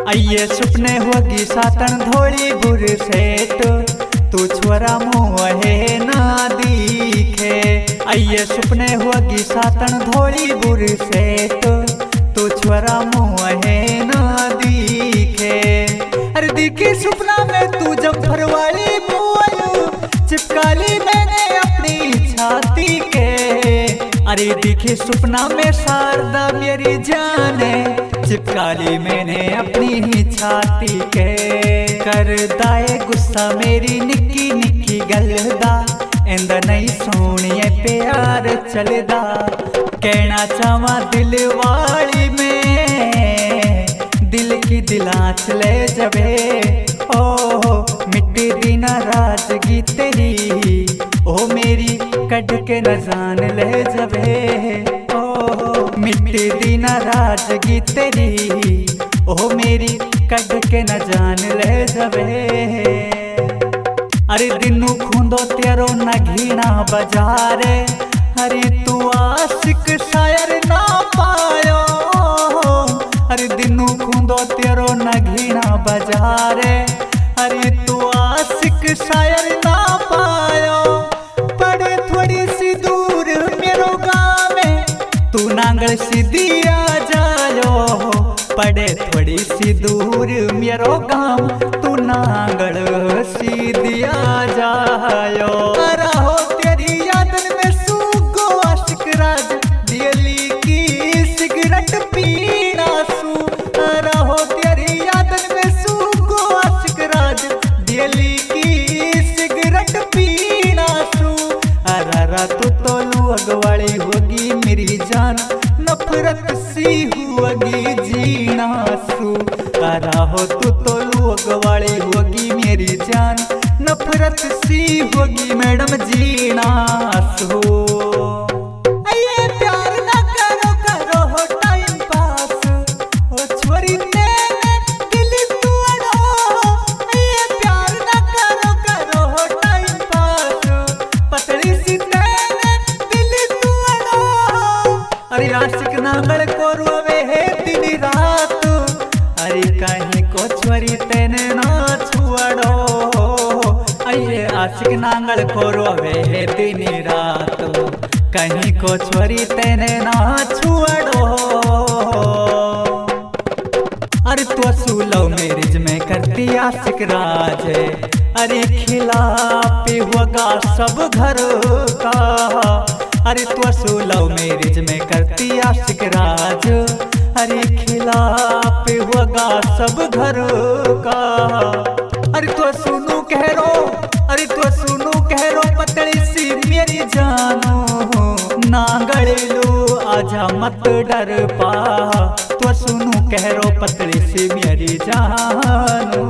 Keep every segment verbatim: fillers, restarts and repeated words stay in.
आइए सुपने होगी सातन धोली बुर सेठ, तू छोरा मुँहे ना दिखे। आइए सुपने होगी सातन धोली बुर सेठ, तू छोरा मुँहे ना दिखे। अरे दिखी सुपना में तू जब फरवाली मुँह चिपकाली मैंने अपनी छाती के। अरे दिखी सुपना में शारदा मेरी जाने, चिपकाली मैंने अपनी छाती के। कर दाए गुस्सा मेरी निक्की निक्की गलदा, इंद नहीं सोनिए प्यार चलदा। कहना चाहवा दिल वाली में, दिल की दिलाच ले जबे। ओ मिट्टी दी नाराजगी तेरी, ओ मेरी कट के न जान ले जबे। ओ मिट्टी दी नाराजगी तेरी, ओ मेरी कट के न जान ले जबे। अरे दिनू खूंदो तेरो न घीना बजारे, अरे तू आशिक शायर ना पायो। अरे दिनू खूंदो तेरो न घीना बजारे, अरे तू आशिक शायर ना पायो। पड़े थोड़ी सी दूर मेरो गाँव में, तू नांगल सीधी आ जायो। पड़े थोड़ी सी दूर मेरो गाँव, तू नांगल सीधी आ जायो। रहो तेरी यादन में सूगो आशिक राज, दिल्ली की सिगरेट पीना सू। रहो तेरी यादन में सूगो आशिक राज, दिल्ली की सिगरेट पीना सू। अरा तू तो अगवाड़ी होगी मेरी जान, नफरत सी होगी जीना सू। अरा हो तू तो अगवाड़ी होगी मेरी जान, नफरत सी होगी मैडम जीना सू। आइए प्यार ना करो करो हो टाइम पास, ओ छोरी तेरे दिल तोड़ो। आइए प्यार ना करो करो हो टाइम पास, पतली सी तेरे दिल तोड़ो। अरे आशिक नांगल को रोवे है दिन रात, अरे कहीं को छोरी तेने ना छुड़ो। आइए आशिक नांगल को रोवे है दिन रात, कहीं को छोरी तेने ना छुड़ो। अरे तो सुलव मैरिज में करती आशिक राज, अरे खिलाफ होगा सब घर का। अरे तो सुलव मैरिज में करती आशिक राज, अरे खिलाफ होगा सब घर का। अरे तो सुनू कह रो, अरे तो सुनू कह रो पतली सी मेरी जानू, नांगल लो आजा मत डर पा। तो सुनू कह रो पतली सी मेरी जानू।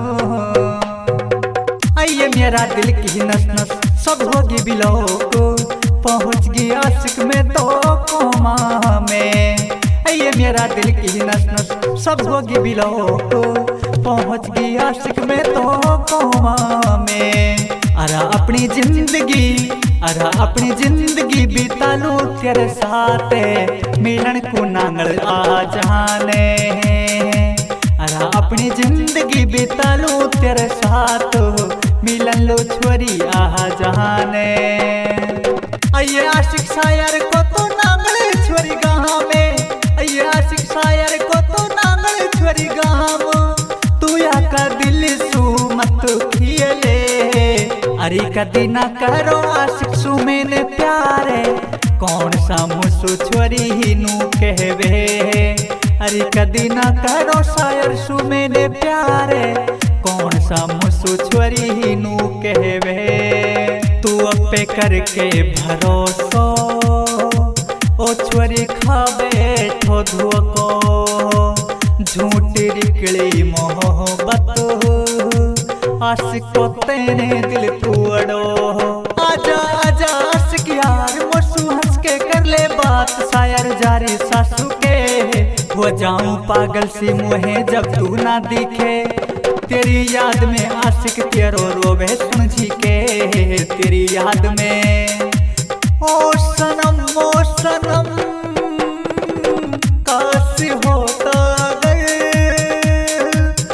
आइए मेरा दिल की नस नस सब होगी बिलो को, पहुँच गई आशिक में तो कोमा में। आइए मेरा दिल की नस नस सब होगी बिलो को, पहुँच गई आशिक में तो कोमा में। अरा अपनी जिंदगी, अरा अपनी जिंदगी बिता लूं तेरे साथ, मिलन को नांगल आ जाने। अरा अपनी जिंदगी बिता लूं तेरे साथ, मिलन लो छोरी आ जाने। आइए आशिक शायर को तो नांगल छोरी गाँव में, आइए आशिक शायर को तो नांगल छोरी गाँव। तू या का दिल सू मत खियले, अरे कदी ना करो आशिक सू मैंने प्यारे। कौन सा मुसु छोरी ही नू कहवे, अरे कदी ना करो शायर सू मैंने प्यारे। कौन सा मुसु छोरी ही नू कहवे, तू अपे करके भरोसो, ओ छोरी खा बैठो धोको। झूठ निकली मोहब्बत, आशिक को तेने दिल तोड़ो। आजा आजा आशिक यार मुसु हंस के कर ले बात, शायर जारी सासू के हो जाऊं पागल सी मुहे जब तू ना दिखे। तेरी याद में आशिक तेरो रोवे सुन जी के, तेरी याद में। ओ सनम ओ सनम काश होता अगर,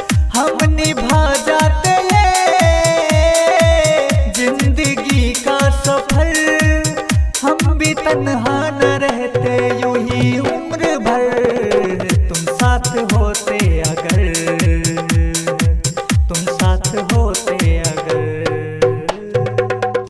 तन्हा न रहते यूं ही